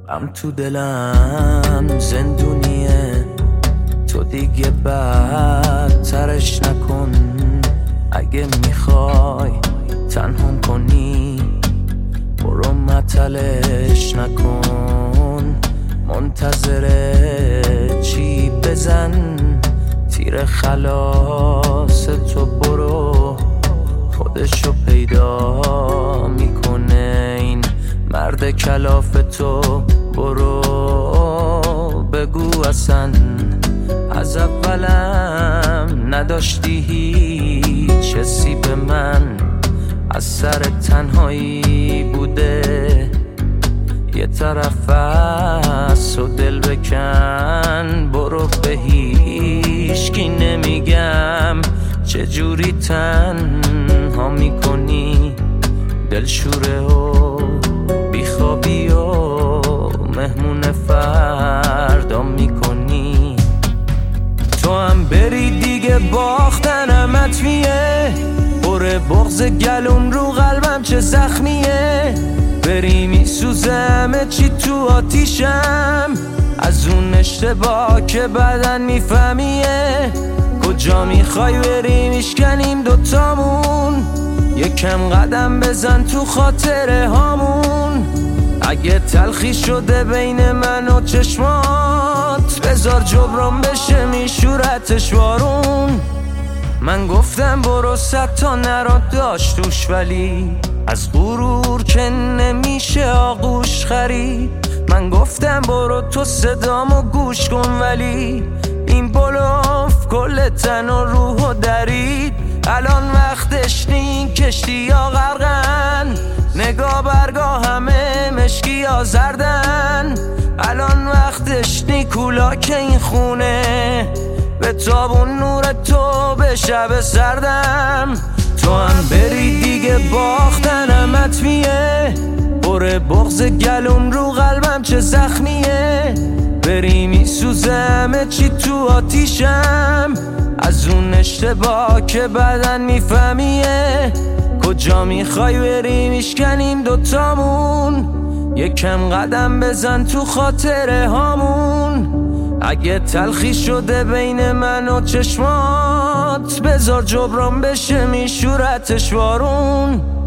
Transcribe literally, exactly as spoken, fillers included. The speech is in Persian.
غم تو دلم زندونیه، تو دیگه بدترش نکن. اگه میخوای تنهام کنی برو مطلش نکن. منتظره چی بزن تیر خلاص تو، برو خودشو پیدا میکنه این مرد کلاف تو. برو بگو اصلا از اولم نداشتی هیچ حسی به من، از سر تنهایی بوده یه طرف از و دل بکن. برو به هیچکی نمیگم چجوری تنها میکنی، دلشوره و بیخوابی و مهمون فردا میکنی. تو هم بری دیگه باختنم حتمیه، بره بغض گلوم رو قلبم چه زخمیه. بری میسوزم چی تو آتیشم از اون اشتباه که بدن میفهمیه. کجا میخوای بری میشکنیم دوتامون، یکم قدم بزن تو خاطره هامون. اگه تلخی شده بین من و چشمات بذار جبران بشه میشورتش وارون. من گفتم برو صد تا نرا داشت توش، ولی از غرور که نمیشه آغوش خرید. من گفتم برو تو صدامو گوش کن، ولی این بلوف کل تن و روح و درید. الان وقتش نی کشتی یا غرقن، نگاه برگاه همه مشکی یا زردن. الان وقتش نی کولا که این خونه به تابون نور تو به شب سردم. تو هم بری دیگه باختنم حتمیه، بره بغض گلوم رو قلبم چه زخمیه. بری میسوزم چی تو آتیشم از اون اشتباه که بدن میفهمیه. کجا میخوای بری میشکنیم دوتامون، یکم قدم بزن تو خاطره هامون. اگه تلخی شده بین من و چشمات بذار جبران بشه میشورتش وارون.